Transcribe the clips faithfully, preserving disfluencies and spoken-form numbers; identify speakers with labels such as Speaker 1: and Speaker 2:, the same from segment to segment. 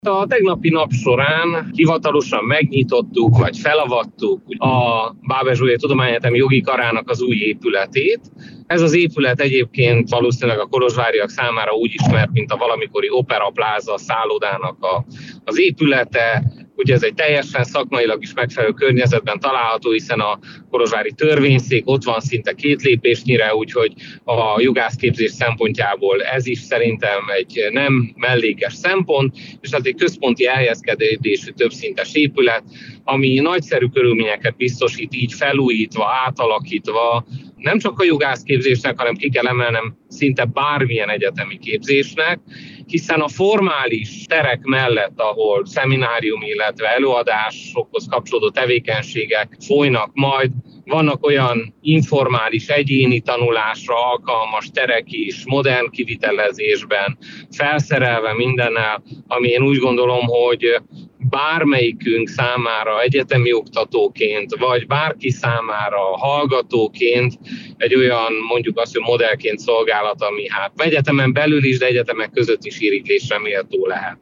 Speaker 1: A tegnapi nap során hivatalosan megnyitottuk, vagy felavattuk a Bábel Zsófia Tudományegyetem jogi karának az új épületét. Ez az épület egyébként valószínűleg a kolozsváriak számára úgy ismert, mint a valamikori Opera Plaza szállodának a, az épülete. Ugye ez egy teljesen szakmailag is megfelelő környezetben található, hiszen a kolozsvári törvényszék ott van szinte két lépésnyire, úgyhogy a jogászképzés szempontjából ez is szerintem egy nem mellékes szempont, és hát egy központi elhelyezkedésű többszintes épület, ami nagyszerű körülményeket biztosít, így felújítva, átalakítva, nem csak a jogászképzésnek, hanem ki kell emelnem szinte bármilyen egyetemi képzésnek, hiszen a formális terek mellett, ahol szeminárium, illetve előadásokhoz kapcsolódó tevékenységek folynak majd, vannak olyan informális, egyéni tanulásra alkalmas terek is, modern kivitelezésben, felszerelve mindennel, ami én úgy gondolom, hogy bármelyikünk számára egyetemi oktatóként, vagy bárki számára hallgatóként egy olyan, mondjuk azt, hogy modellként szolgálat, ami hát egyetemen belül is, de egyetemek között is irigyésre méltó lehet.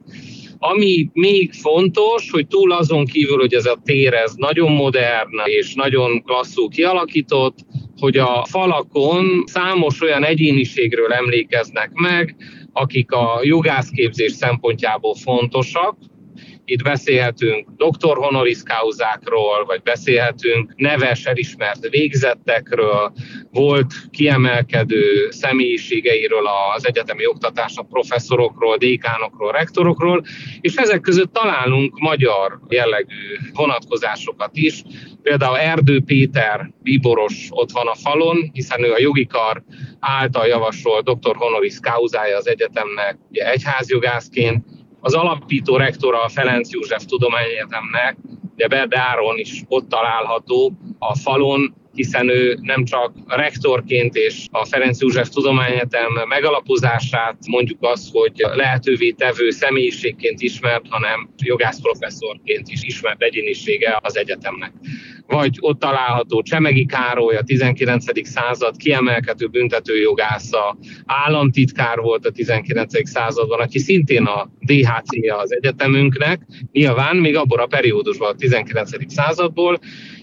Speaker 1: Ami még fontos, hogy túl azon kívül, hogy ez a tér ez nagyon modern és nagyon klasszul kialakított, hogy a falakon számos olyan egyéniségről emlékeznek meg, akik a jogászképzés szempontjából fontosak. Itt beszélhetünk doktor honoris causákról, vagy beszélhetünk neves, elismert végzettekről, volt kiemelkedő személyiségeiről az egyetemi oktatásnak, professzorokról, dékánokról, rektorokról, és ezek között találunk magyar jellegű vonatkozásokat is. Például Erdő Péter bíboros ott van a falon, hiszen ő a jogi kar által javasolt doktor honoris causája az egyetemnek, ugye egyházjogászként. Az alapító rektora a Ferenc József Tudományegyetemnek, ugye Berde Áron is ott található a falon, hiszen ő nem csak rektorként és a Ferenc József Tudományegyetem megalapozását, mondjuk azt, hogy lehetővé tevő személyiségként ismert, hanem jogászprofesszorként is ismert egyénisége az egyetemnek. Vagy ott található Csemegi Károly, a tizenkilencedik század kiemelkedő büntetőjogásza, államtitkár volt a tizenkilencedik században, aki szintén a dé há cé-je az egyetemünknek, nyilván még abban a periódusban a tizenkilencedik századból,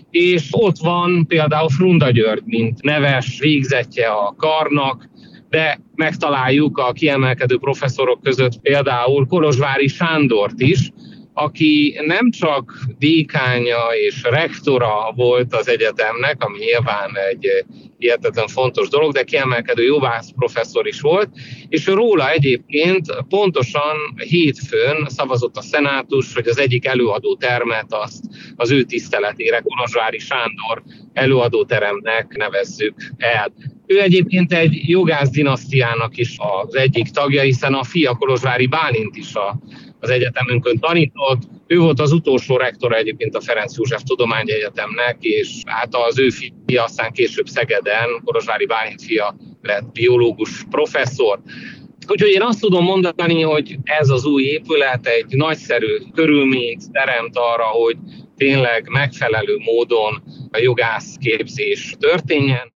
Speaker 1: és ott van például Frunda György, mint neves végzetje a karnak, de megtaláljuk a kiemelkedő professzorok között például Kolozsvári Sándort is, aki nem csak dékánya és rektora volt az egyetemnek, ami nyilván egy hihetetlen fontos dolog, de kiemelkedő jogász professzor is volt, és róla egyébként pontosan hétfőn szavazott a szenátus, hogy az egyik előadótermet azt az ő tiszteletére Kolozsvári Sándor előadóteremnek nevezzük el. Ő egyébként egy jogász dinasztiának is az egyik tagja, hiszen a fia Kolozsvári Bálint is a az egyetemünkön tanított. Ő volt az utolsó rektora egyébként a Ferenc József Tudományegyetemnek, és hát az ő fia aztán később Szegeden, Kolozsvári Bálint fia lett biológus professzor. Úgyhogy én azt tudom mondani, hogy ez az új épület egy nagyszerű körülményt teremt arra, hogy tényleg megfelelő módon a jogászképzés történjen.